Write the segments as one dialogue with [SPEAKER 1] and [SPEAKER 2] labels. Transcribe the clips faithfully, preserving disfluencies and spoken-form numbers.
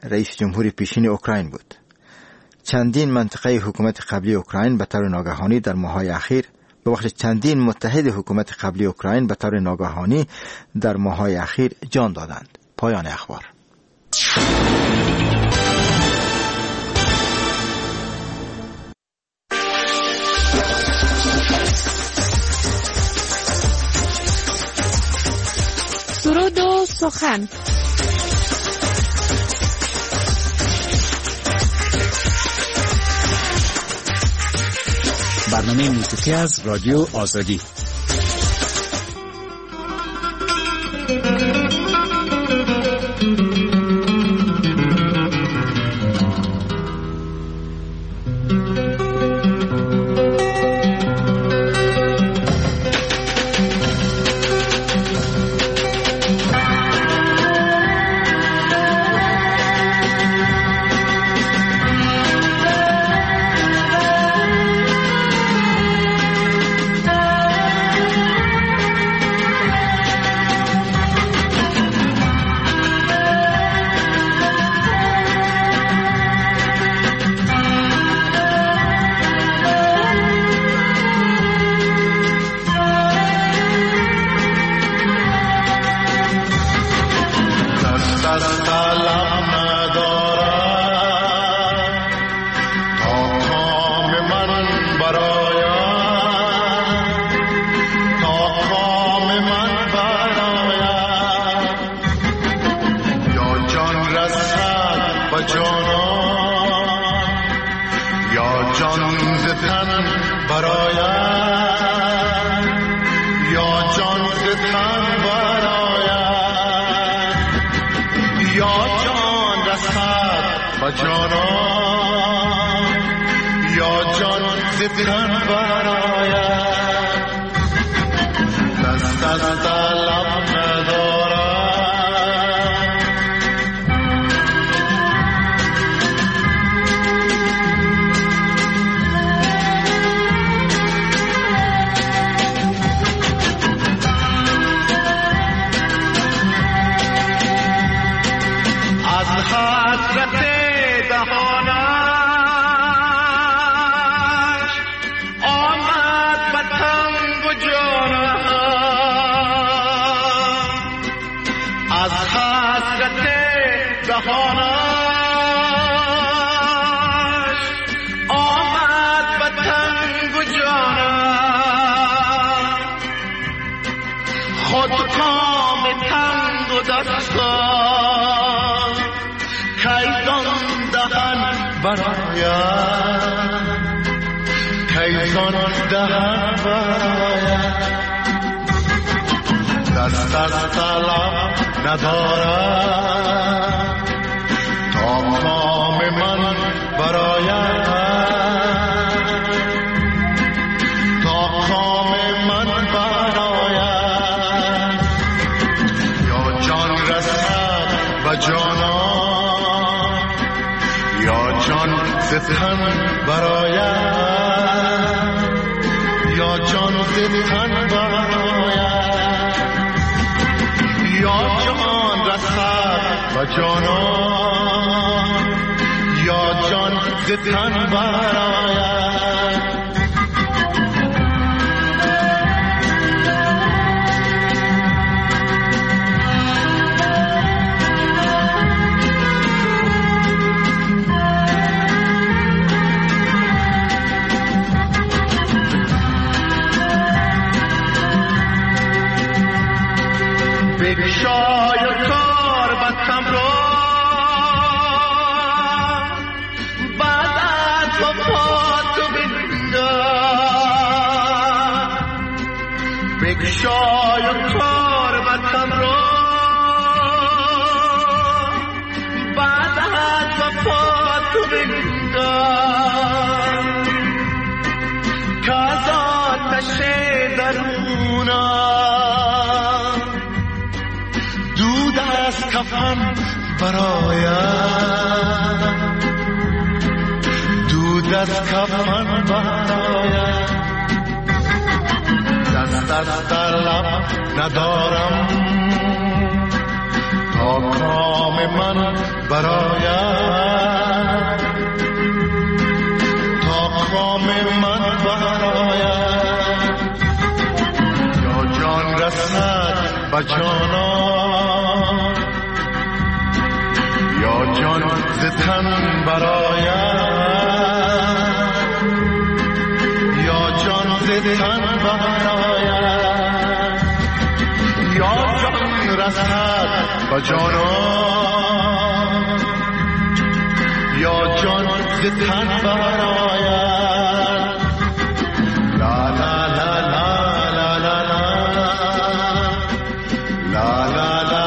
[SPEAKER 1] رئیس جمهور پیشین اوکراین بود. چندین منطقه حکومت قبلی اوکراین به طور ناگهانی در ماه‌های اخیر به وقت چندین متحد حکومت قبلی اوکراین به طور ناگهانی در ماه‌های اخیر جان دادند. پایان اخبار.
[SPEAKER 2] درود و سخن.
[SPEAKER 3] برنامه موسیقی از رادیو آزادی.
[SPEAKER 4] ندارم تا کام من برایم تا کام من برایم یا جان رسد به جانان یا جان ز تن برایم یا جان ز تن برایم یا جان رسد به جانان یا جان ز تن برایم لا لا لا لا لا لا لا لا لا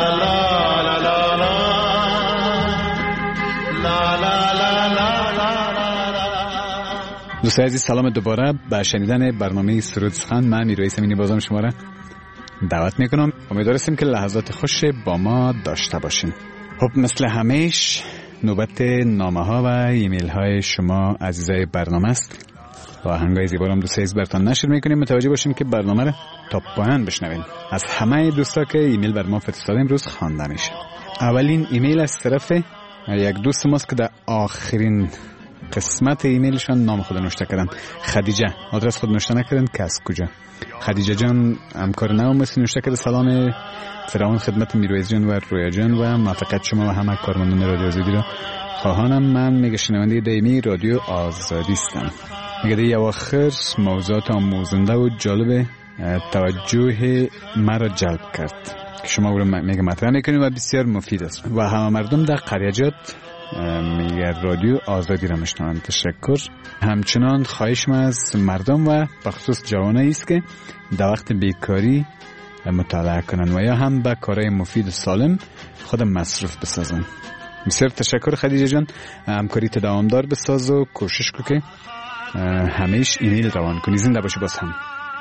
[SPEAKER 3] دوستان عزیز سلام دوباره به شنیدن برنامه سرود سخن. من میرایس امینی بازم شما را دعوت میکنم. امیدوارم که لحظات خوش با ما داشته باشین. خب مثل همیش نوبت نامه ها و ایمیل های شما عزیزای برنامه است و آهنگای زیبا رو دوستان عزیز براتون نشر میکنیم. متوجه باشین که برنامه رو تا پایان بشنوین. از همه دوستا که ایمیل بر ما فرستاده امروز خوانده میشه. اولین ایمیل از طرف یک دوست ماست که در آخرین قسمت ایمیلشان نام خود نوشته کردن. خدیجه. آدرس خود نوشته نکردن که از کجا. خدیجه جان همکار نام مثل نوشته کرده سلام فراوان خدمت میرویز جان و رویا جان و موفقیت شما و همه کارمندان رادیو آزادی را خواهانم. من میگه شنونده دائمی رادیو آزادی هستم. میگه دی اواخر موضوعات آموزنده و جالب توجه مرا جلب کرد که شما او را میگه مطرح میکنید و بسیار مفید است و همه مردم در قریجات میگه رادیو آزادی را میشنوند. تشکر. همچنان خواهش ما از مردم و بخصوص جوانایی است که در وقت بیکاری مطالعه کنند و یا هم به کارهای مفید و سالم خود مصروف بسازند. بسیار تشکر خدیجه جان. همکاری دوامدار بساز و کوشش کن که همیش ایمیل روان کنی. زنده باشی. باز هم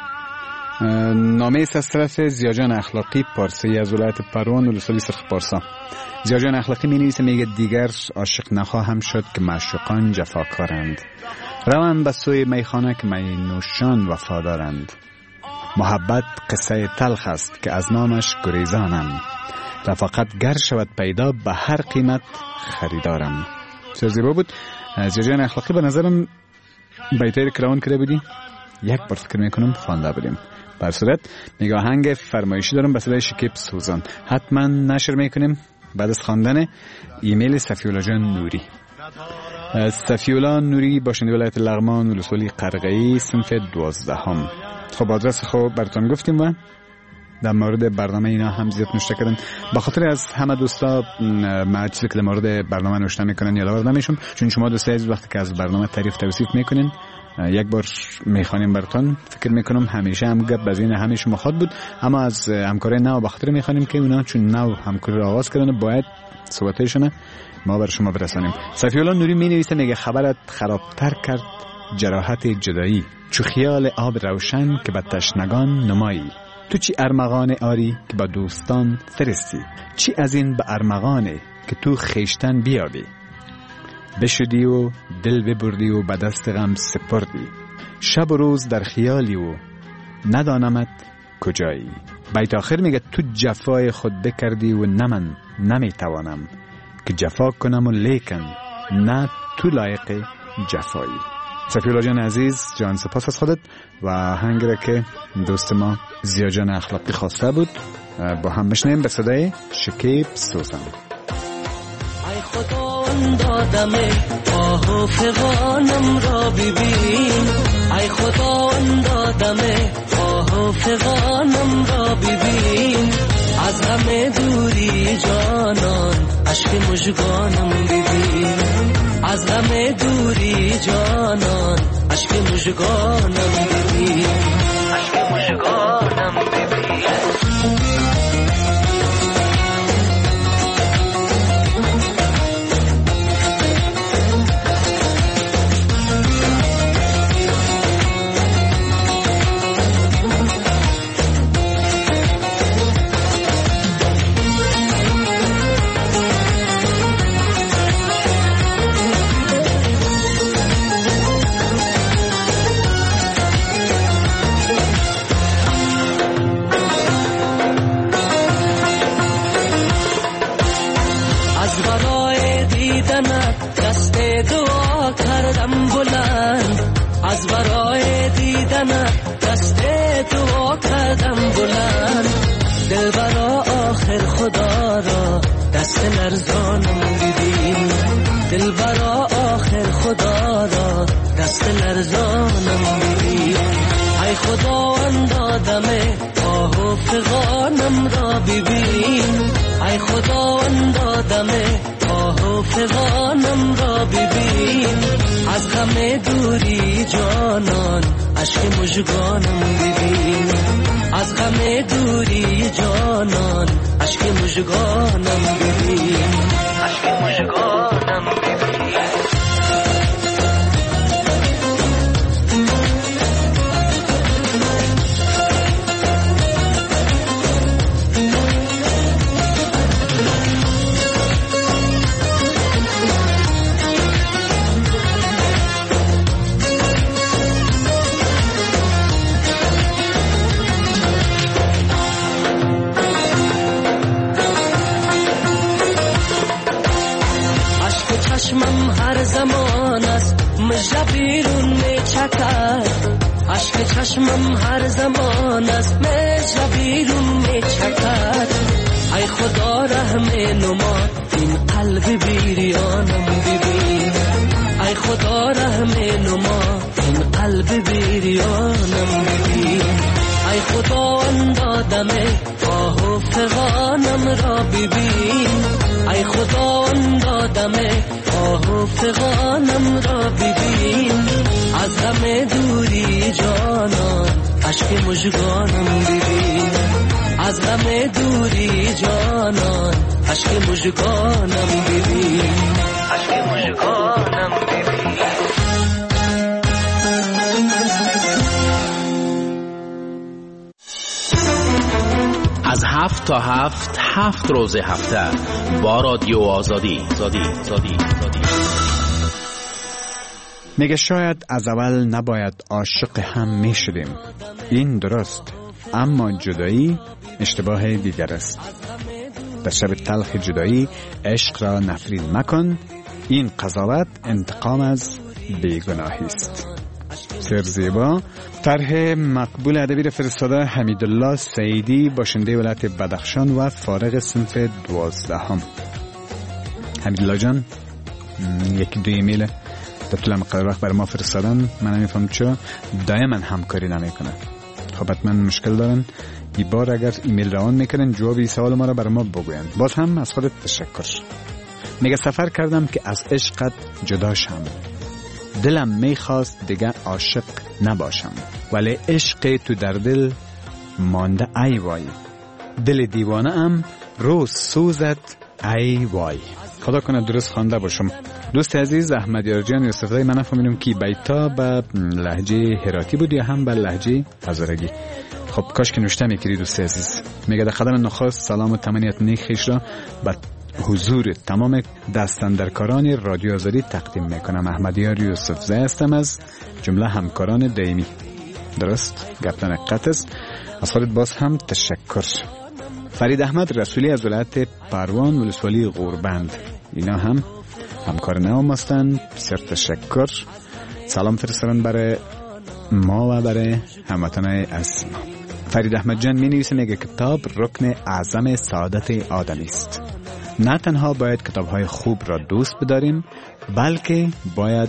[SPEAKER 3] نامه است از طرف زیاجان اخلاقی پارسی از ولایت پروان ولسوالی سرخ پارسا. زیاجان اخلاقی می نویسه میگه دیگر عاشق نخواهم شد که معشوقان جفاکارند. روان به سوی میخانه که می نوشان وفادارند. محبت قصه تلخ است که از نامش گریزانم. رفاقت گر شود پیدا به هر قیمت خریدارم. بسیار زیبا بود. زیاجان اخلاقی به نظرم بیتایی که روان کرده بودی یک بار فکر میکنم خوانده بودیم. بر صورت میگه آهنگ فرمایشی دارم به صدای شکیب سوزان. حتما نشر میکنیم بعد از خواندن ایمیل صفیولا جان نوری. صفیولا نوری باشنده ولایت لغمان ولسوالی قرقه‌ای صنف دوازدهم. خب آدرس خب براتون گفتیم و در مورد برنامه اینا هم زیاد نوشته کردن. به خاطر از همه دوستا ما چیزی که در مورد برنامه نوشته میکنن یادآور نمیشم، چون شما دوستای عزیز وقتی که از برنامه تعریف توصیف میکنین یک بار میخوانیم براتون. فکر میکنم همیشه هم گپ بزین همه شما خود بود، اما از همکارای نو به خاطر میخوانیم که اونا چون نو همکاری را آغاز کردن باید صحبتایشون ما بر شما برسانیم. صفی‌الله نوری می نویسه میگه خبرت خرابتر کرد جراحت جدایی، چو خیال آب روشن که به تشنگان نمایی. تو چی ارمغان آری که با دوستان فرستی، چی از این به ارمغانه که تو خیشتن بیابی. بشدی و دل ببردی و به دست غم سپردی، شب و روز در خیالی و ندانمت کجایی. بیت آخر میگه تو جفای خود بکردی و نه من نمیتوانم که جفا کنم و لیکن نه تو لایق جفایی. صفی‌الله جان عزیز جان سپاس از خودت و آهنگی را که دوست ما زیا جان اخلاقی خواسته بود با هم بشنیم به صدای شکیب سوزان.
[SPEAKER 5] ای خدا دادم آه و فغانم را ببین، ای خدا دادم آه و فغانم را ببین. از غم دوری جانان عشق مژگانم ببین، از غم دوری جانان عشق مژگانم ببین، عشق مژگانم ببین. دیدنت دست دعا کردم بلند، از برای دیدنت دست دعا کردم بلند. دل برا آخر خدا را دست لرزانم دیدی، دل برا آخر خدا را دست لرزانم دیدی. ای خداوند آدم آه و فغانم را ببین، ای خداوند آدم آه و فغانم را ببین. از غم دوری جانان عشق مژگانم ببین، از غم دوری جانان عشق مژگانم ببین، عشق مژگانم ببین. چشمم هر زمان است مژه بیرون می چکد، عشق چشمم هر زمان است مژه بیرون می چکد. ای خدا رحم نما این قلب بیریانم ببین، ای خدا رحم نما این قلب بیریانم ببین. ای خداوند آدم آه و فغانم را ببین، ای خداوند آدم آه و فغانم را ببین. از غم دوری جانان عشق مژگانم ببین، از غم دوری جانان عشق مژگانم ببین، عشق مژگانم ببین.
[SPEAKER 6] از هفت تا هفت هفت روز هفته با رادیو آزادی زادی زادی زادی.
[SPEAKER 3] میگه شاید از اول نباید عاشق هم میشدیم، این درست، اما جدایی اشتباه دیگر است. در شب تلخ جدایی عشق را نفرین مکن، این قضاوت انتقام از بیگناهی است. سرزیبا طرح مقبول ادبی فرستاده حمیدالله سعیدی، باشنده ولایت بدخشان و فارغ صنف دوازدهم. حمیدالله جان یکی دو ایمیل در طول مقدار وقت برای ما فرستادن، من نمیفهم چرا دائما همکاری نمیکنه. خب حتما مشکل دارن، این بار اگر ایمیل روان میکنن جواب این سوال ما را برای ما بگوین. باز هم از خودت تشکر. میگه سفر کردم که از عشقت جدا شم، دلم میخواست دیگه عاشق نباشم، ولی عشق تو در دل مانده ای وای، دل دیوانه ام روز سوزت ای وای. خدا کنه درست خوانده باشم. دوست عزیز احمد یارجان یوسفزای، من فهمیدم که بیتا به لهجه هراتی بود یا هم به لهجه هزارگی. خب کاش که نوشته میکردی دوست عزیز. میگه در قدم نخست سلام و تمنیت نیک را به حضور تمام دستاندرکاران رادیو آزادی تقدیم میکنم. احمدیار یوسفزای هستم از جمله همکاران دائمی. درست گپ نقط است. از خودت باز هم تشکر. فرید احمد رسولی از ولایت پروان ولسوالی غوربند، اینا هم همکار نام هستند. بسیار تشکر. سلام فرستادن برای ما و برای هموطنان عزیز ما. فرید احمد جان می نویسه، میگه کتاب رکن اعظم سعادت آدمی است. نه تنها باید کتاب‌های خوب را دوست بداریم، بلکه باید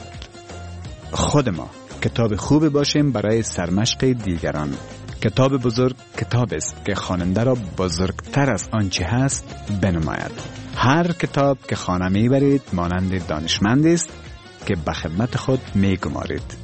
[SPEAKER 3] خود ما کتاب خوب باشیم برای سرمشق دیگران. کتاب بزرگ کتاب است که خواننده را بزرگتر از آنچه هست بنماید. هر کتاب که خانه میبرید مانند دانشمند است که به خدمت خود میگمارید.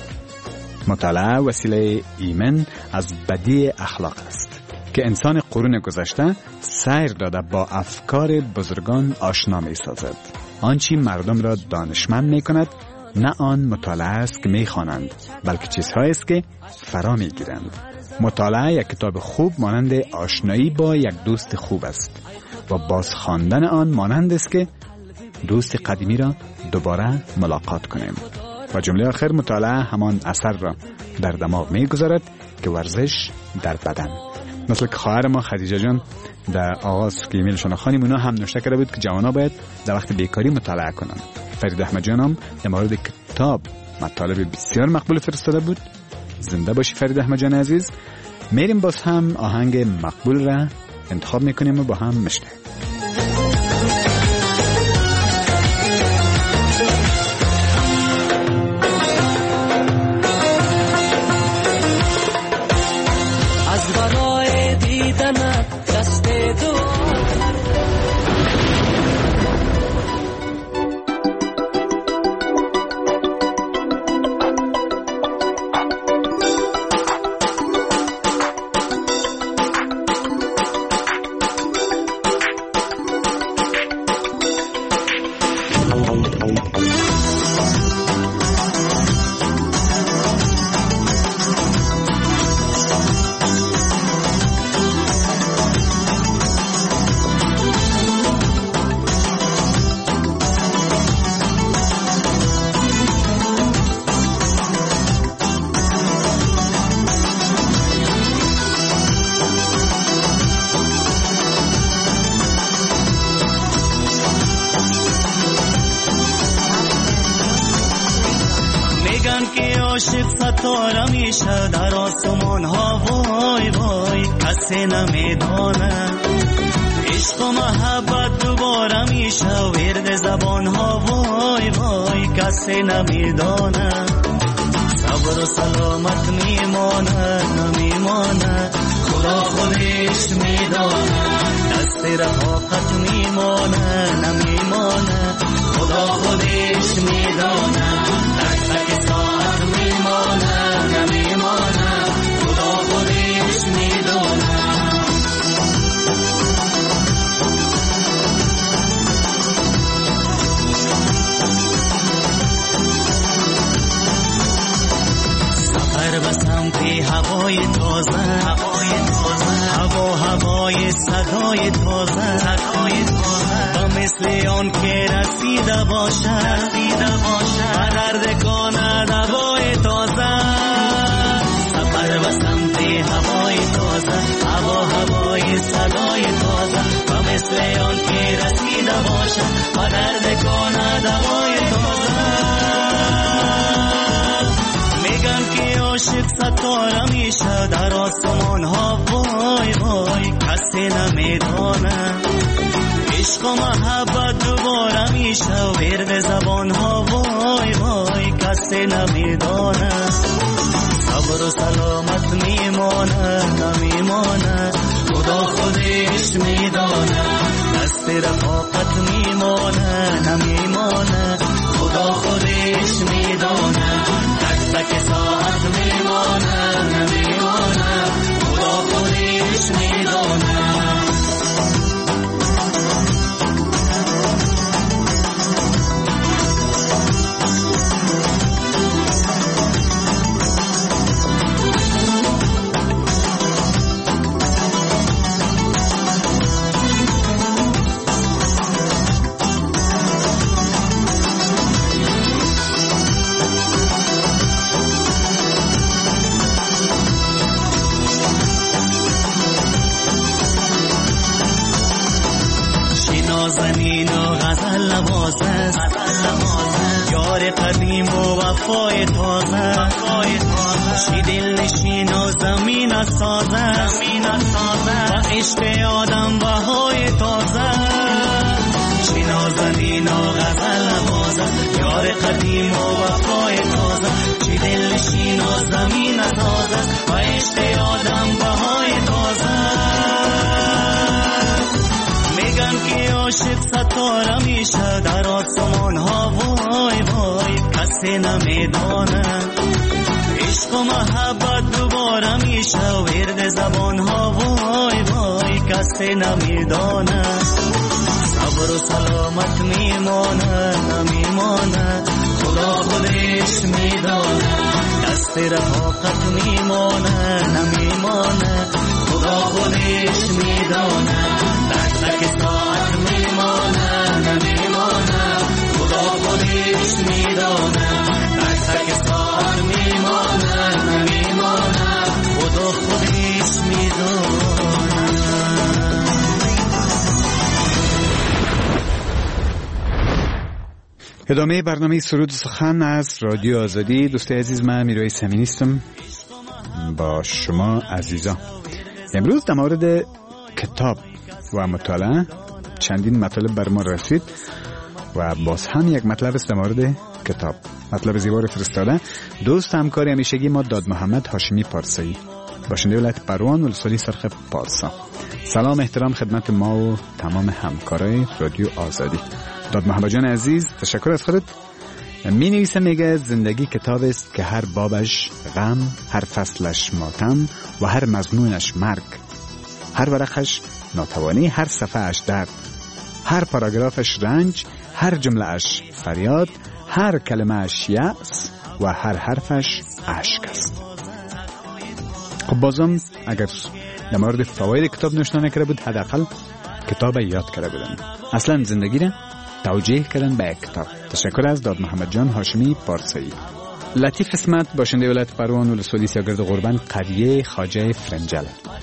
[SPEAKER 3] مطالعه وسیله ایمن از بدی اخلاق است که انسان قرون گذشته سیر داده با افکار بزرگان آشنا می سازد. آنچه مردم را دانشمند می کند نه آن مطالعه است که می خوانند، بلکه چیزهایی است که فرا می گیرند. مطالعه یک کتاب خوب مانند آشنایی با یک دوست خوب است و باز خواندن آن مانند است که دوست قدیمی را دوباره ملاقات کنیم. و جمله آخر، مطالعه همان اثر را در دماغ می گذارد که ورزش در بدن. مثل که خواهر ما خدیجه جان در آغاز که ایمیلشون خوانیم اونا هم نوشته کرده بود که جوانا باید در وقت بیکاری مطالعه کنن. فرید احمد جان هم در مورد کتاب مطالب بسیار مقبول فرستاده بود. زنده باشی فرید احمد جان عزیز. میریم باز هم آهنگ مقبول را انتخاب میکنیم و با هم میشنویم.
[SPEAKER 5] از برای دیدن دست دو
[SPEAKER 7] عاشق ستاره میشه در آسمان ها، وای وای کسی نمیدانه. عشق و محبت دوباره میشه ورد زبان ها، وای وای کسی نمیدانه. صبر و سلامت میمانه نمیمانه، خدا خودش میدانه. دست رفاقت میمانه نمیمانه، خدا خودش میدانه. تک تک ساعت میمانه نمیمانه، خدا خودش میدانه. سفر به سمت هوای تازه، هوای تازه، هوا هوای صدای تازه، صدای تازه. و مثل آن که رسیده باشه، رسیده باشه و درد کنه دوای تازه. سفر به سمت هوای تازه، هوا هوای صدای تازه. و مثل آن که رسیده باشه و درد کنه دوای تازه. میگن که عاشق ستاره میشه در آسمان ها، وای وای کسی نمیدانه. عشق و محبت دوباره میشه ورد زبان ها، وای وای کسی نمیدانه. صبر و سلامت میمانه نمیمانه، خدا خودش میدانه. دست رفاقت میمانه نمیمانه، خدا خودش میدانه. تک تک ساعت میمانه نمیمانه، خدا خودش میدانه. نازنین و غزل نوازه، یار قدیم و وفای تازه. شی دل نشین و زمین سازه، و عشق آدم بهای تازه. شی نازنین و غزل نوازه، یار قدیم و وفای تازه. شی دل نشین و زمین سازه، و عشق آدم بهای تازه. میگن که عاشق ستاره میشه در آسمان ها، وای وای کسی نمیدانه. عشق و محبت دوباره میشه ورد زبان ها، وای وای کسی نمیدانه. صبر و سلامت میمانه نمیمانه، خدا خودش میدانه. دست رفاقت میمانه نمیمانه، خدا خودش میدانه. تک تک ساعت میمانه نمیمانه، خدا خودش میدانه. تک تک ساعت میمانه نمیمانه، خدا خودش میدانه.
[SPEAKER 3] ادامه برنامه سرود سخن از رادیو آزادی. دوستای عزیز، من میروی سمینی هستم با شما عزیزان. امروز در مورد کتاب و مطالعه چندین مطالب بر ما رسید و باز هم یک مطلب است در مورد کتاب. مطلب زیبا رو فرستاده دوست همکاری همیشگی ما داد محمد هاشمی پارسایی، باشنده ولایت پروان ولسوالی سرخ پارسا. سلام احترام خدمت ما و تمام همکارای رادیو آزادی. داد محمد جان عزیز، تشکر از خودت. می نویسه، میگه زندگی کتاب است که هر بابش غم، هر فصلش ماتم و هر مضمونش مرگ، هر ورقش ناتوانی، هر صفحهش درد، هر پاراگرافش رنج، هر جملهش فریاد، هر کلمهش یأس و هر حرفش اشک است. خب بازم اگر در مورد فواید کتاب نوشته نکرده بود، حداقل کتاب یاد کرده بودن. اصلا زندگی را توجیه کردن به یک کتاب. تشکر از داد محمد جان هاشمی پارسایی. لطیف اسمت، باشنده ولایت پروان ولسوالی سیاگرد قربان قریه خواجه فرنجل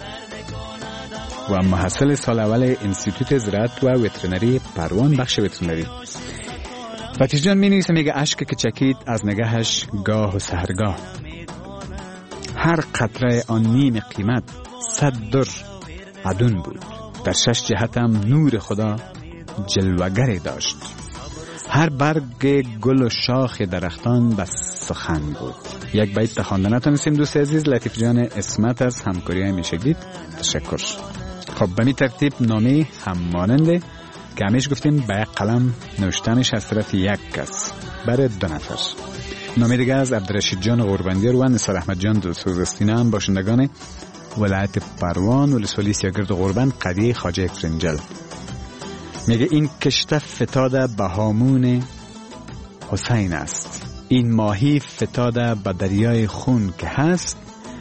[SPEAKER 3] و محصل سال اول انستیتوت زراعت و وترنری پروان بخش وترنری. لطیف جان می نویسه، میگه اشک که چکید از نگهش گاه و سحرگاه، هر قطره آن نیم قیمت صد در عدون بود، در شش جهتم نور خدا جلوگری داشت، هر برگ گل و شاخ درختان بس سخن بود. یک بیت خواندن نتونستیم دوست عزیز. لطیف جان اسمت از همکاری همیشگیت تشکر. خب به می ترتیب نامه هم ماننده که همیش گفتیم به یک قلم نوشتنش از طرف یک کس برای دو نفر. نامه دیگه از عبدالرشید جان قربندیار و نثار احمد جان دوستوزستینه هم باشندگان ولایت پروان ولسوالی سیاگرد قربان قریه خواجه فرنجل. میگه این کشته فتاده به هامون حسین است، این ماهی فتاده به دریای خون که هست،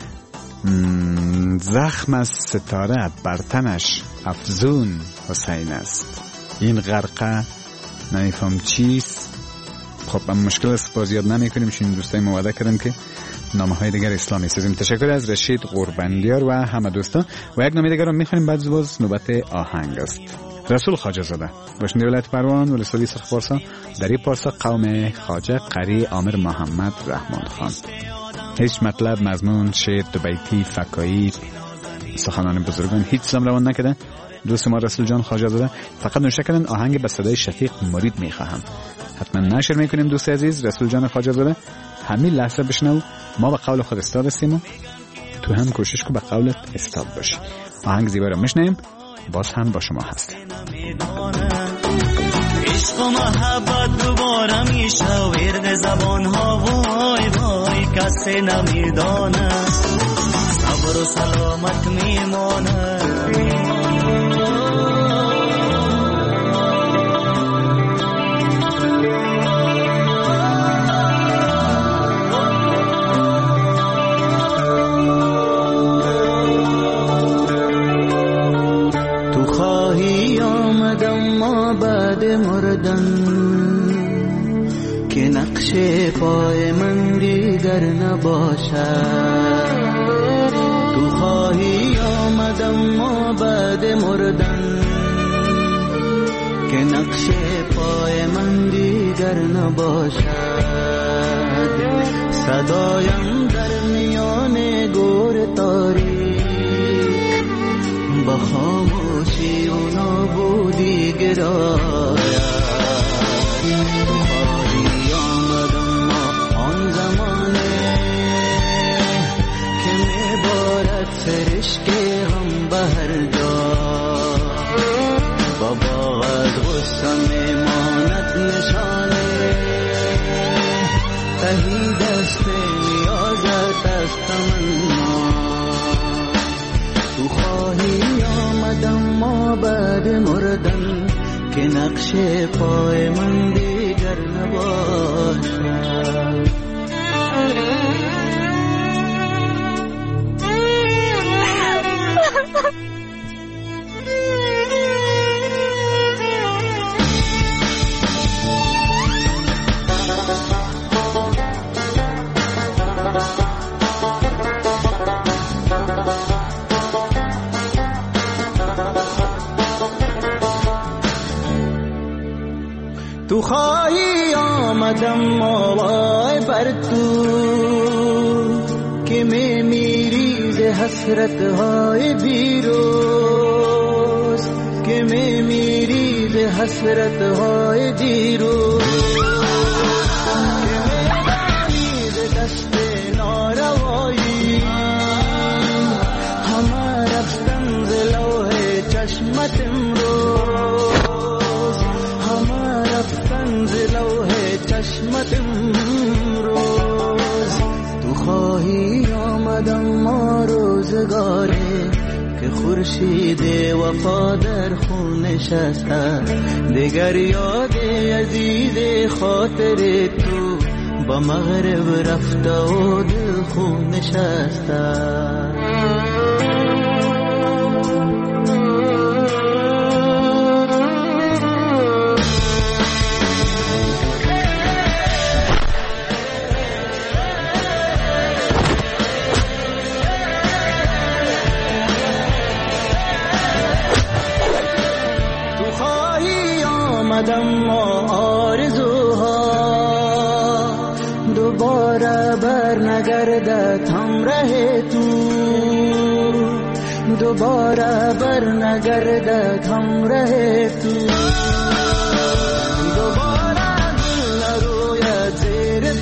[SPEAKER 3] زخم از ستاره برتنش افزون حسین است، این غرقه نمیفهم چیست. خب هم مشکل است، باز یاد نمی کنیم چون دوستای موعده کردم که نامه های دیگر اسلامی سازیم. تشکر از رشید قربندیار و همه دوستان. و یک نامه دیگر رو میخونیم، بعد باز نوبت آهنگ است. رسول خواجه زاده، باشنده ولایت پروان ولسوالی سرخ پارسا، دری پارسا قوم خواجه قری عامر محمد رحمان خان. هیچ مطلب، مضمون، شعر، دو بیتی، فکایی، سخنان بزرگان هیچ سلام روان نکرده. دوست ما رسول جان خواجه زاده فقط نوشته کردن آهنگ به صدای شفیق مرید میخواهم. حتما نشر میکنیم دوست عزیز. رسول جان خواجه زاده همین لحظه بشنو، ما به قول خود استاد هستیم و تو هم کوشش کن به قولت استاد باشی. آهنگ زیبا رو میشنیم، باز هم با شما هستیم.
[SPEAKER 7] عشق و محبت دوباره میشه ورد زبان ها، وای وای کسی نمیدانه، صبر و سلامت میمانه. که نقش پای من دیگر نباشد، تو خواهی آمدم ما بعد مردن، که نقش پای من دیگر نباشد، صدایم در میان گور تاریک با خاموشی و نابودی گراید. خواهی آمدم ما آن زمانه که میبارد سرشک هم به هر جا، با باغت غصه میماند نشانه، تهی دست نیازت از تمنا. تو خواهی آمدم ما بعد مردن، که نقش پای من دیگر نباشد.
[SPEAKER 8] تو خواهی
[SPEAKER 7] آمدم آوای بر تو که می میری ز حسرت های دیروز که می میری ز حسرت های دیروز که می ز دست ناروایی همه رفتن ز لوح چشمت امروز همه رفتن ز لوح چشمت امروز تو خواهی آمدم ما روزگاره که خورشید وفا در خون نشسته دیگر یاد عزیز خاطر تو با مغرب رفته و دل خون نشسته آمدم آرزوها دوباره بر نگردد هم ره تو دوباره بر نگردد هم ره تو دوباره گل نروید زیر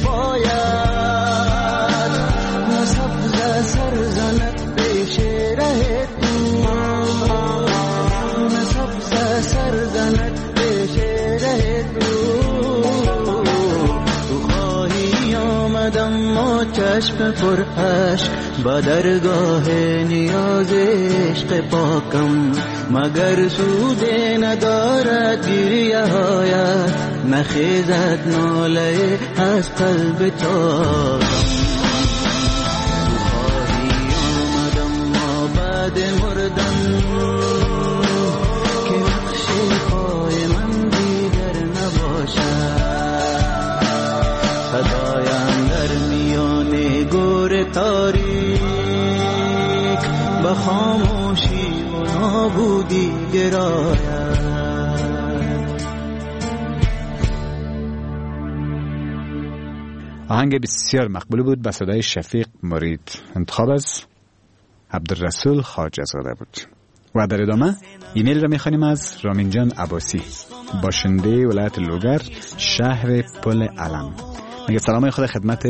[SPEAKER 7] پایت نسبز سر زند پیش ره تو نسبز سر زند ما چشم پر عشق با درگاه نیاز عشق پاکم مگر سود ندارد گریه هایت نخیزد ناله از قلب تاکم خواهی آمدم ما بعد مردن که نقش پای من دیگر نباشد صدایم در میان گور تاریک به خاموشی و نابودی گراید.
[SPEAKER 3] آهنگ بسیار مقبول بود به صدای شفیق مرید. انتخاب از عبدالرسول خواجه زاده بود. و در ادامه ایمیل را میخوانیم از رامین جان عباسی، باشنده ولایت لوگر، شهر پل علم. میگه سلام خدا خدمت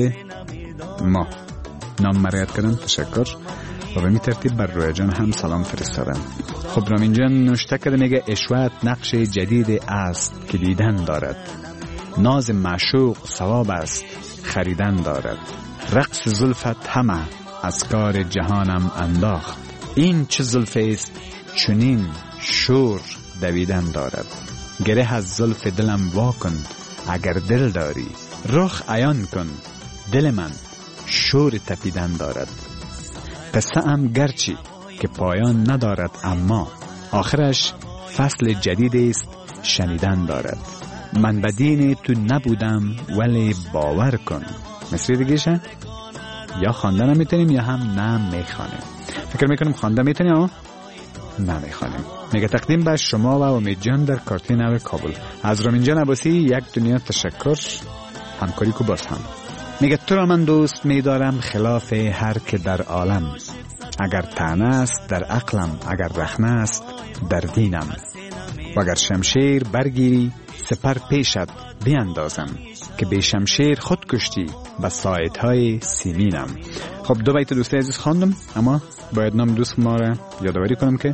[SPEAKER 3] ما، نام مرایت کردن، تشکر. و به می ترتیب بر رویا جان هم سلام فرستادن. خب رامین جان نوشته کرده، میگه اشوت نقش جدید است که دیدن دارد، ناز معشوق ثواب است خریدن دارد، رقص زلفت همه از کار جهانم انداخت، این چه زلف است چنین شور دویدن دارد، گره از زلف دلم واکن اگر دل داری، رخ عیان کن دل من شور تپیدن دارد، قصه ام گرچی که پایان ندارد اما آخرش فصل جدید است شنیدن دارد، من بدین تو نبودم ولی باور کن. مثل دیگهشه یا خواندن میتونیم یا هم نه میخوانیم. فکر میکنیم خواندن میتونیم اما نه میخوانیم. میگه تقدیم به شما و امید جان در کارتی نو کابل. از رامین جان عباسی یک دنیا تشکر، همکاری کو باز هم. میگه تو را من دوست میدارم خلاف هر که در عالم، اگر طعنه است در عقلم، اگر رخنه است در دینم، و اگر شمشیر برگیری سپر پیشت بیاندازم، که به شمشیر خود کشتی به ساعتهای سیمینم. خب دو بیت دوستی عزیز خواندم، اما باید نام دوست ما را یادآوری کنم که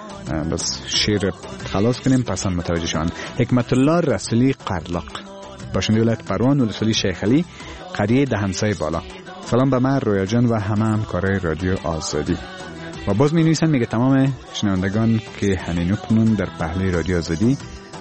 [SPEAKER 3] بس شیر خلاص کنیم پس هم متوجه شوند. حکمت الله رسولی قرلاق، باشنده ولایت پروان، ولسوالی شیخ علی، قریه دهنسای بالا. سلام به من رویا جان و همه همکارای رادیو آزادی. و باز می نویسن، میگه تمام شنوندگان که همین اکنون در پهلوی رادیو آزادی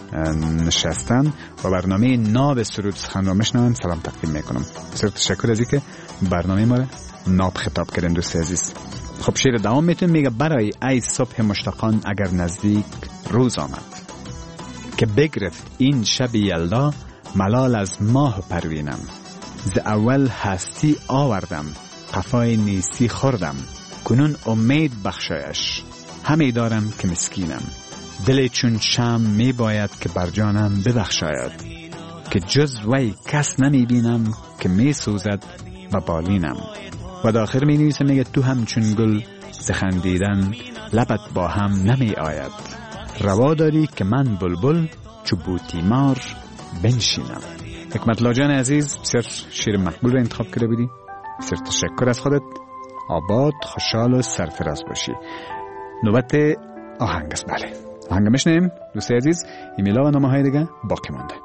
[SPEAKER 3] نشستن و برنامه ناب سرود سخن را میشنوند سلام تقدیم میکنم. بسیار تشکر از اینکه برنامه ما را ناب خطاب کردن دوست عزیز. خب شعر دوام میتون، میگه برای ای صبح مشتاقان اگر نزدیک روز آمد، که بگرفت این شب یلدا ملال از ماه پروینم، ز اول هستی آوردم قفای نیستی خوردم، کنون امید بخشایش همی دارم که مسکینم، دل چون شم می باید که بر جانم ببخشاید، که جز وی کس نمی بینم که می سوزد و بالینم. و داخل می نویسه میگه تو همچون گل زخندیدن لبت با هم نمی آید، روا داری که من بلبل چو بوتیمار بنشینم. حکمت الله جان عزیز، بسیار شیر مقبول رو انتخاب کرده بودی، بسیار تشکر از خودت. آباد، خوشحال و سرفراز باشی. نوبت آهنگ است. بله آهنگ میشنیم دوستی عزیز. ایمیلا و نامه های دیگه باقی مونده.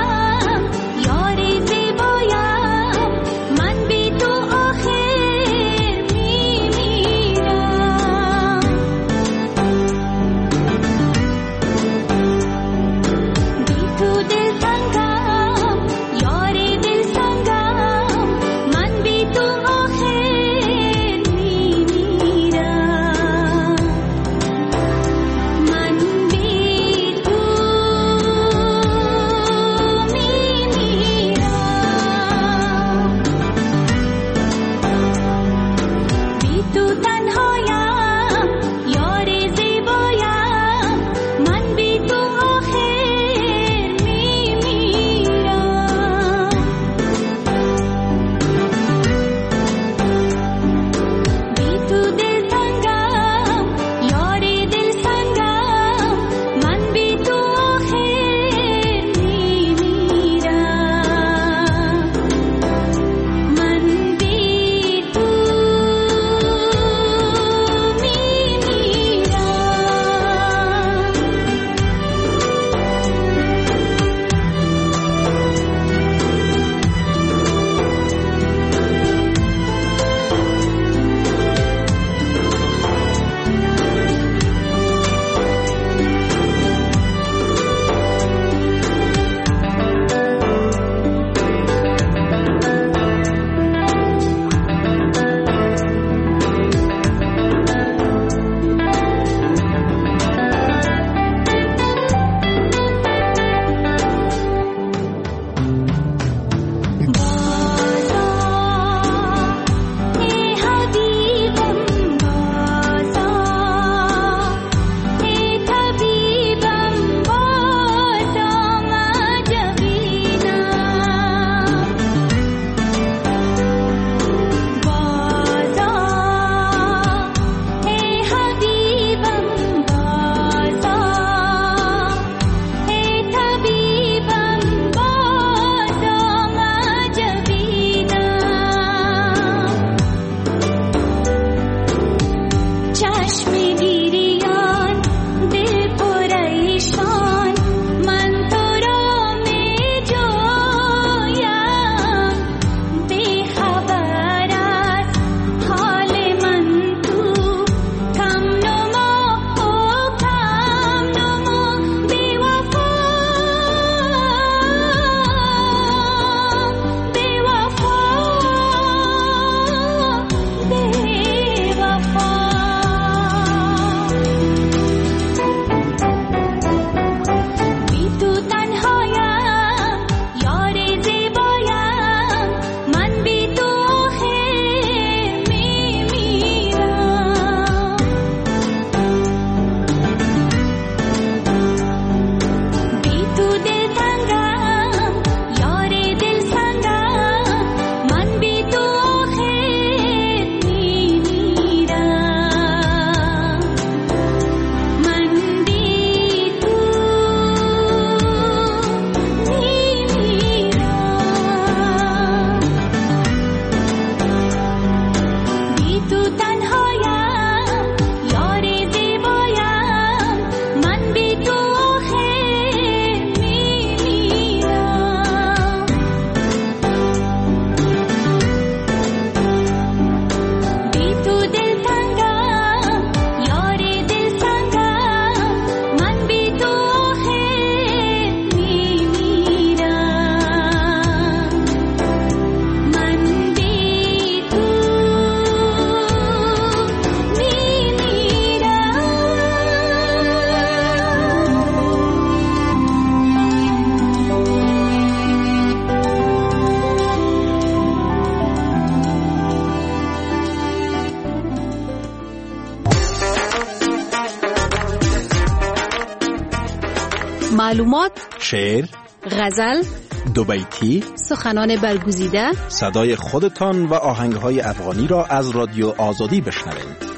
[SPEAKER 8] یاری زیبایم من بی تو آخر
[SPEAKER 2] معلومات،
[SPEAKER 6] شعر،
[SPEAKER 2] غزل،
[SPEAKER 6] دو بیتی،
[SPEAKER 2] سخنان برگزیده،
[SPEAKER 6] صدای خودتان و آهنگهای افغانی را از رادیو آزادی بشنوید.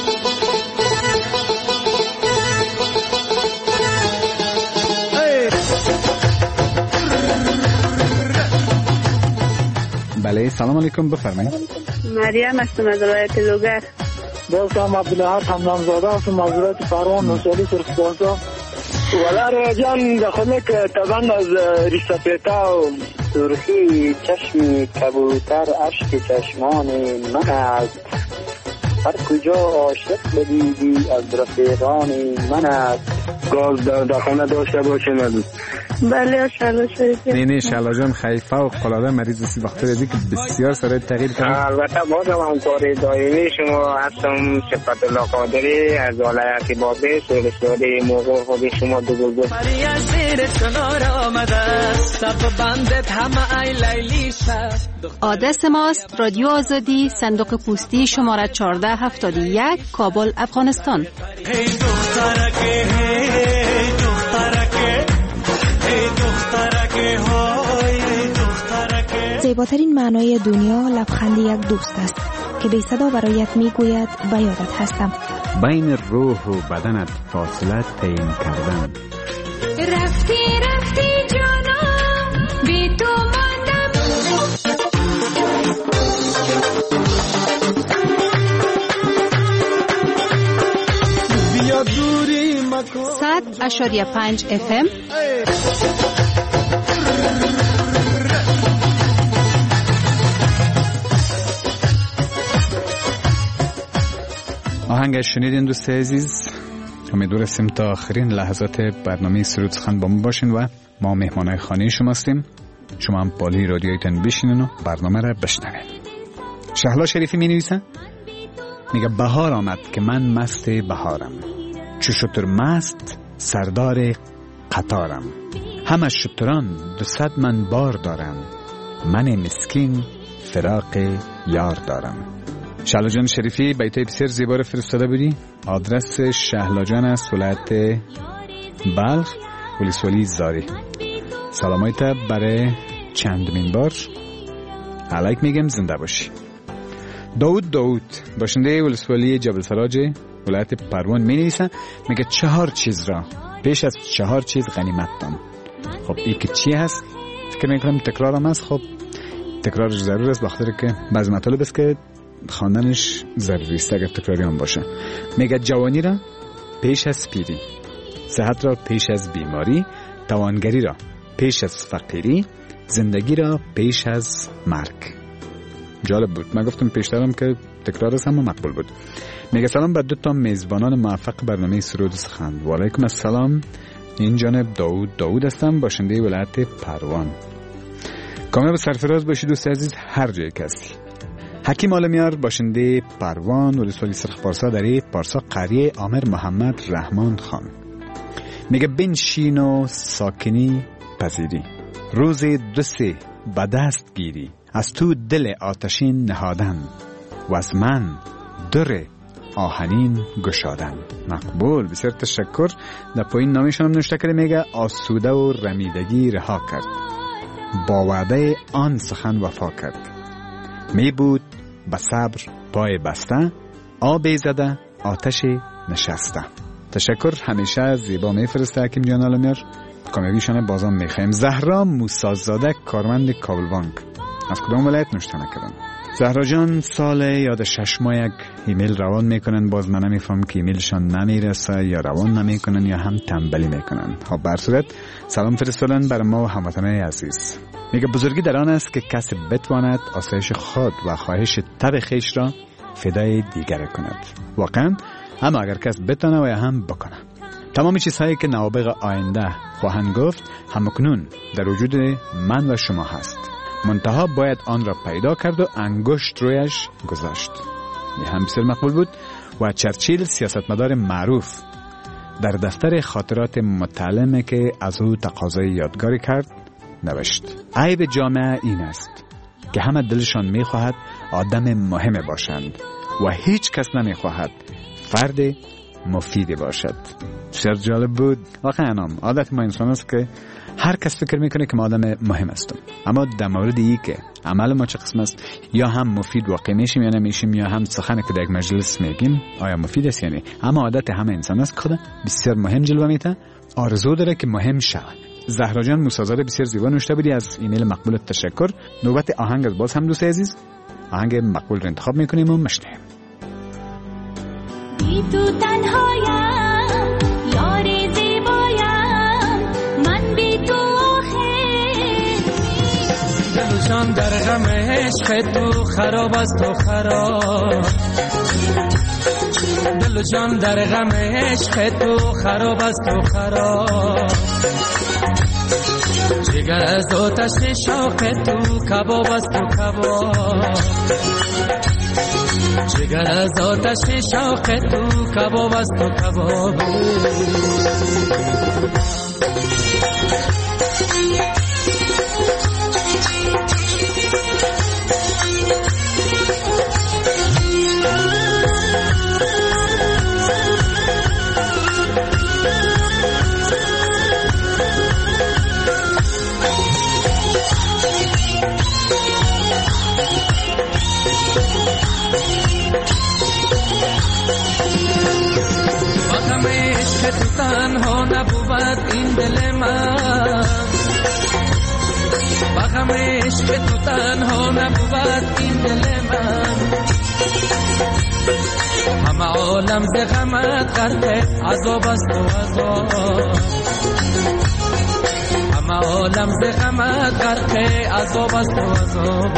[SPEAKER 3] بله، سلام علیکم، بفرمایید.
[SPEAKER 8] مریم هستم از ولایت لوگر.
[SPEAKER 9] دوستم عبدالحق حمدانزاده هستم از ولایت پروان نوشالی سرخبازا.
[SPEAKER 10] ولی جان داخل که طبعا از ریسپیتا و سرخی چشم کبوتر عشق چشمان من است. هر کجا عاشق بدیدی از رفیقان من است.
[SPEAKER 9] گاز در خانه داشته باشه ندید.
[SPEAKER 8] بله شلا شریفی.
[SPEAKER 3] نه نه شلا جان خیلی فوق العاده مریض سی وقت دیدی که بسیار سرای تغییر کرد.
[SPEAKER 10] البته بازم همکاری دائمی شما هستم. صفت الله قادری از ولایت بابی سولسوری موقع خود شما دو گل گل
[SPEAKER 5] مری از زیر کنار آمده سب بندت همه ای لیلی شد.
[SPEAKER 2] آدرس ماست رادیو آزادی، صندوق پستی شماره چهارده هفتاد و یک، کابل، افغانستان.
[SPEAKER 7] هی دخترکه هی دخترکه هی دخترکه های دخترکه.
[SPEAKER 11] زیباترین معنای دنیا لبخند یک دوست است که بی صدا برایت میگوید به یادت هستم.
[SPEAKER 3] بین روح و بدنت فاصله تعیین کردن.
[SPEAKER 2] رفتی رفتی جانم بی تو ماندم.
[SPEAKER 4] بیا دوری مکن.
[SPEAKER 2] صد اشاریه پنج اف ام.
[SPEAKER 3] آهنگ شنیدین دوست عزیز. امیدوار هستیم تا آخرین لحظات برنامه سرود سخن با ما باشین و ما مهمانای خانه شما هستیم. شما هم بالای رادیویتون بشینین و برنامه را بشنوین. شهلا شریفی می نویسه، میگه بهار آمد که من مست بهارم، چو شتر مست سردار قطارم، همه شتران دو صد من بار دارم، من مسکین فراق یار دارم. شهلا جان شریفی بیتای بسیار زیبا فرستاده بودی. آدرس شهلا جان است، ولایت بلخ، ولسوالی زاری. سلامایت برای چندمین بار علیک میگم، زنده باشی. داود داود باشنده ولسوالی جبل فراج ولایت پروان می نویسه، میگه چهار چیز را پیش از چهار چیز غنیمت دان. خب این که چی هست؟ فکر میکنم تکرار هم هست. خب تکرارش ضرور است، بخاطر که بعض مطالب است که خواندنش ضروری است اگر تکراری هم باشه. میگه جوانی را پیش از پیری، صحت را پیش از بیماری، توانگری را پیش از فقیری، زندگی را پیش از مرگ. جالب بود. من گفتم پیشترم که تکرار است، اما مقبول بود. میگه سلام بر دو تا میزبانان موفق برنامه سرود سخن. و علیکم السلام. این جانب داود داود هستم، باشنده ولایت پروان. کامیاب سرفراز باشید دوست عزیز هر جای که هستی. حکیم عالمیار باشنده پروان ولسوالی سرخ پارسا دری پارسا قریه عامر محمد رحمان خان. میگه بنشین و ساکنی پذیری، روز دو سه به دست گیری، از تو دل آتشین نهادن و از من در آهنین گشادن. مقبول، بسیار تشکر. در پایین نامیشان هم نوشته کرده، میگه آسوده و رمیدگی رها کرد، با وعده آن سخن وفا کرد، می بود به صبر پای بسته، آب زده آتش نشسته. تشکر. همیشه زیبا میفرسته حکیم جان عالمیار. کامیابیشانه بازم میخوایم. زهرا موسازاده کارمند کابل بانک، از کدام ولایت نوشته نکردن. زهرا جان سال یاد شش ماه یک ایمیل روان میکنن، باز من نمیفهم که ایمیلشان نمیرسه یا روان نمیکنن یا هم تنبلی میکنن. خب بر صورت سلام فرستادن بر ما و هموطنان عزیز. میگه بزرگی در آن است که کسی بتواند آسایش خود و خواهش طبع خویش را فدای دیگر کند. واقعا اما اگر کس بتونه و یا هم بکنه، تمام چیزهایی که نوابغ آینده خواهند گفت همکنون در وجود من و شما هست، منتها باید آن را پیدا کرد و انگشت رویش گذاشت. یه هم بسیار مقبول بود. و چرچیل سیاستمدار معروف در دفتر خاطرات متعلمه که از او تقاضای یادگاری کرد نوشت: عیب جامعه این است که همه دلشان میخواهد آدم مهم باشند و هیچ کس نمیخواهد فرد مفیدی باشد. بسیار جالب بود. واقعا هم عادت ما انسان است که هر کس فکر میکنه که ما آدم مهم هستم، اما در مورد ای که عمل ما چه قسم است، یا هم مفید واقع میشیم یا نمیشیم، یا هم سخنی که در یک مجلس میگیم آیا مفید است یا نه. اما عادت همه انسان است که بسیار مهم جلوه میده، آرزو داره که مهم شود. زهرا جان موسیزاده بسیار زیبا نوشته بودی، از ایمیل مقبولت تشکر. نوبت آهنگ از باز هم دوست عزیز آهنگ مقبول رو انتخاب میکنیم و مشنویم.
[SPEAKER 12] بی تو تنهایم یاری زیبایم، من بی تو آخر
[SPEAKER 5] دل و جان در غم عشق تو خراب است و خراب، دل و جان در غم عشق تو خراب است و خراب، جگر از آتش شوق تو کباب است و کباب، جگر از آتش شوق تو کباب است و کباب. که تو تنها نبود این دل من، بغمش که تو تنها نبود این دل من، همه عالم ز غمت غرق عذاب است و عذاب، همه عالم ز غمت غرق عذاب است و عذاب.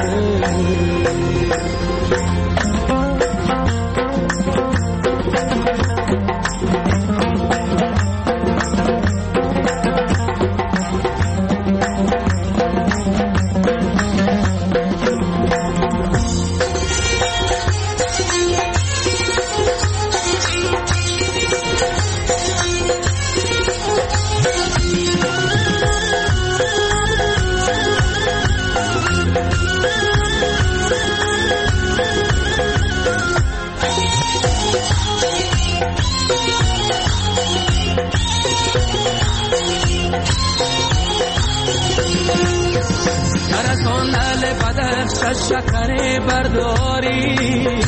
[SPEAKER 5] شکر برداری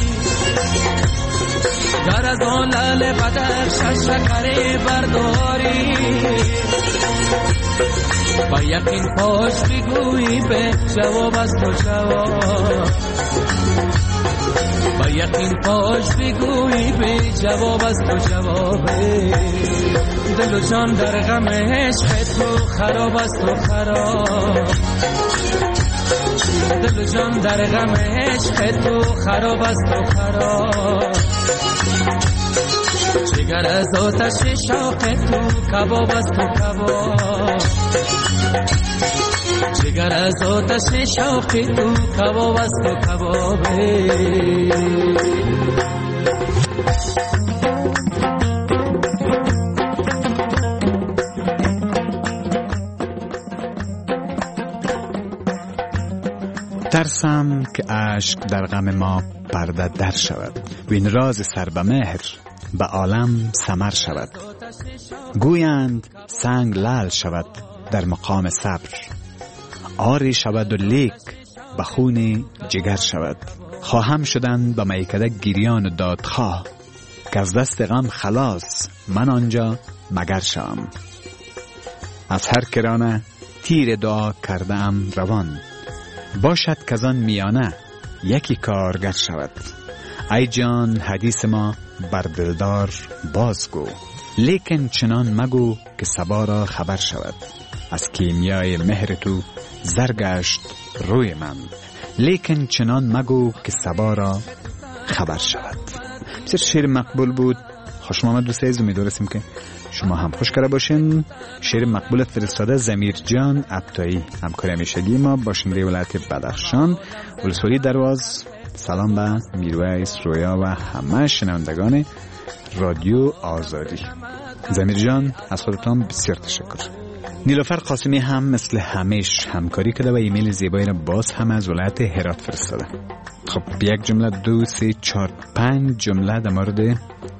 [SPEAKER 5] گر از آن لعل بدر شکر برداری، با یقین پاش بگویی به جواب است و جواب، با یقین پاش بگویی به جواب است و جواب. دل و جان در غم عشق تو خراب است و خراب، دل و جان در غم عشق تو خراب است و خراب، جگر از آتش شوق تو کباب است و کباب، جگر از آتش شوق تو کباب است و کباب.
[SPEAKER 3] ترسم که اشک در غم ما پرده در شود، و این راز سر به مهر به عالم سمر شود. گویند سنگ لعل شود در مقام صبر، آری شود و لیک به خون جگر شود. خواهم شدن به میکده گریان و دادخواه، که از دست غم خلاص من آنجا مگر شوم. از هر کرانه تیر دعا کرده ام روان، باشد که آن میانه یکی کارگر شود. ای جان حدیث ما بر دلدار بازگو، لیکن چنان مگو که صبا را خبر شود. از کیمیای مهر تو زرگشت روی من، لیکن چنان مگو که صبا را خبر شود. بسیار شعر مقبول بود. خوش آمد دوستان عزیز، امیدوارم که شما هم خوش کرده باشین. شعر مقبول فرستاده زمیر جان عطایی، همکار همیشگی ما، باشنده ولایت بدخشان، ولسوالی درواز. سلام به میرویس، رویا و همه شنوندگان رادیو آزادی. زمیر جان از خودتان بسیار تشکر. نیلوفر قاسمی هم مثل همیش همکاری کرده و ایمیل زیبایی را باز هم از ولایت هرات فرستاده. خب یک جمله دو سه چهار پنج جمله در مورد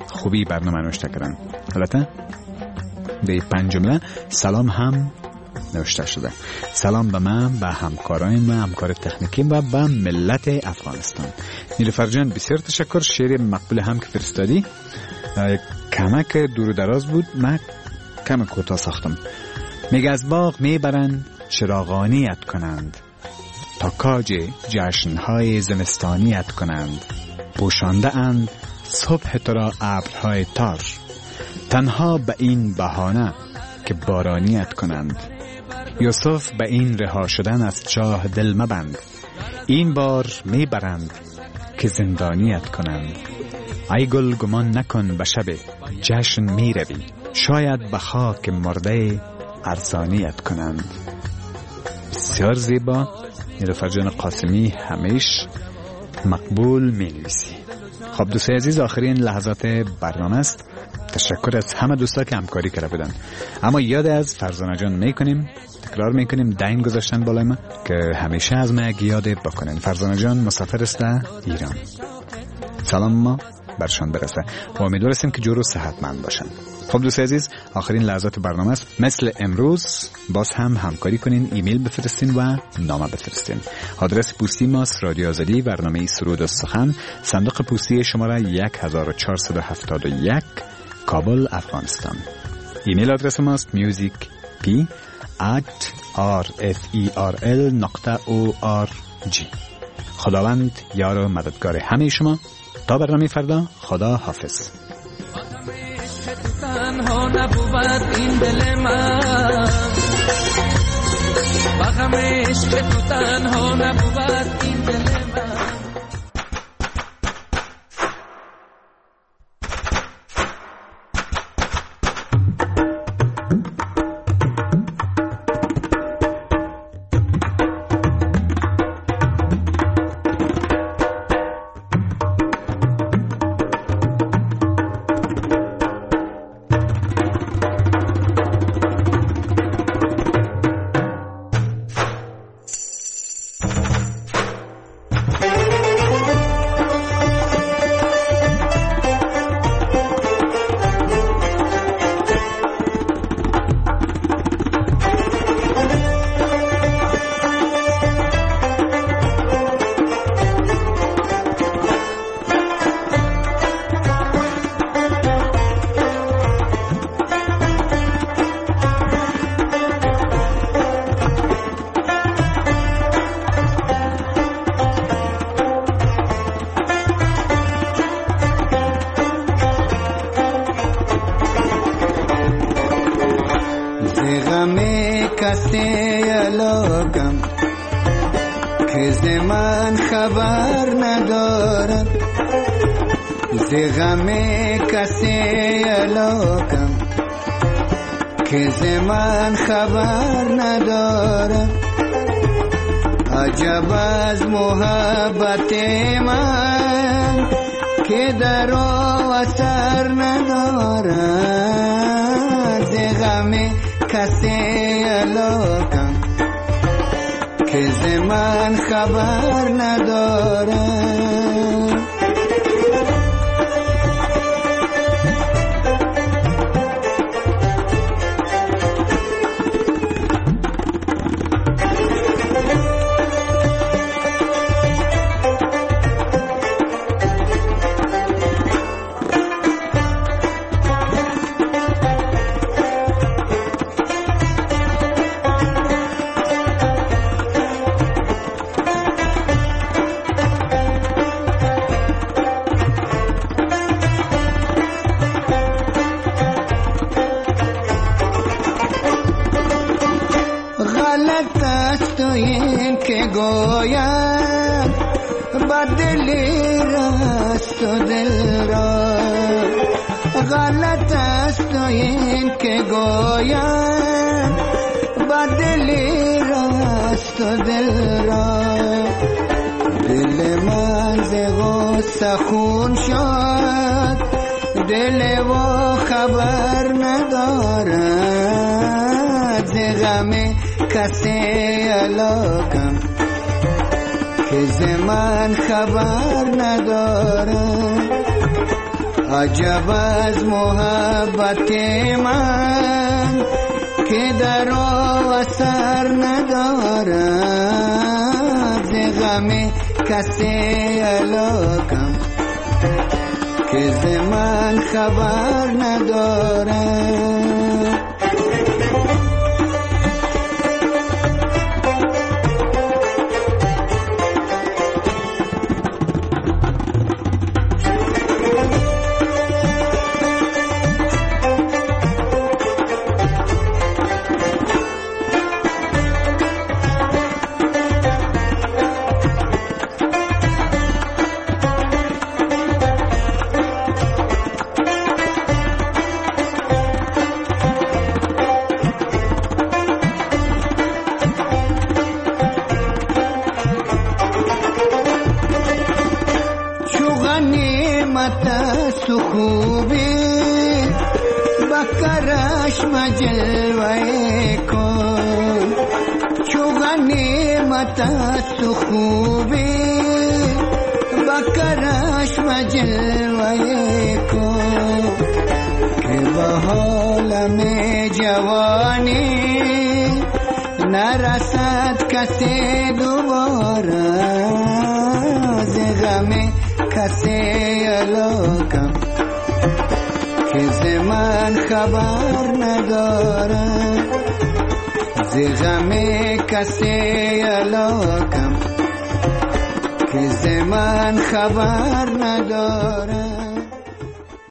[SPEAKER 3] خوبی برنامه نوشته کردن. البته در پنج جمله سلام هم نوشته شده. سلام به من، به همکارایم، همکار تکنیکی و به ملت افغانستان. نیلوفر جان بسیار تشکر. شعر مقبول هم که فرستادی کمک دور و دراز بود، من کم کوتاه ساختم. میگه از باغ میبرند چراغانیت کنند، تا کاج جشنهای زمستانیت کنند. پوشانده اند صبح تو را ابرهای تار، تنها به این بهانه که بارانیت کنند. یوسف به این رها شدن از چاه دل مبند، این بار میبرند که زندانیت کنند. ای گل گمان نکن به شب جشن میروی، شاید به خاک مرده ارزانیت کنند. بسیار زیبا. نیلوفر جان قاسمی همیش مقبول می نویسی. خب دوستای عزیز، آخرین لحظات برنامه است. تشکر از همه دوستا که همکاری کرده بودن. اما یاد از فرزانه جان میکنیم، تکرار میکنیم، دین گذاشتن بالای ما که همیشه از ما یاد بکنین. فرزانه جان مسافر است ایران. سلام ما برشان برسه و امیدوار هستیم که جور و صحتمند باشن. خب دوستای عزیز، آخرین لحظات برنامه است. مثل امروز باز هم همکاری کنین، ایمیل بفرستین و نامه بفرستین. آدرس پستی ماست رادیو آزادی، برنامه سرود و سخن، صندوق پستی شماره یک هزار و چهارصد و هفتاد و یک، کابل، افغانستان. ایمیل آدرس ماست music p at r f e r l نقطه o r g. خداوند یار و مددگار همه شما. تا برنامه فردا، خدا حافظ.
[SPEAKER 5] تنها نبود این دل من، بغم عشق تو تنها نبود این دل من.
[SPEAKER 4] خبر ندارم، ز غم کسی علاقم که ز من خبر ندارم. عجب از محبت من که در او اثر ندارد، ز غم کسی علاقم که ز من خبر ندارم. غلط است این که گویم بدلی راست و دل را، غلط است این که گویم بدلی راست و دل را. دل من ز غصه خون شد، دل و خبر ندارد، ز غم کسی علاقم که ز من خبر ندارد. عجب از محبت من که در آن اثر ندارد، ز غم کسی علاقم که ز من خبر ندارد. خوبی بکرش مجلوه کن، چو غنیمت است خوبی بکرش مجلوه کن، که به حالم جوانی نرسد کسی دوباره، ز غم کسی علاقم که ز من خبر ندارد، ز غم کسی علاقم که ز من خبر ندارد.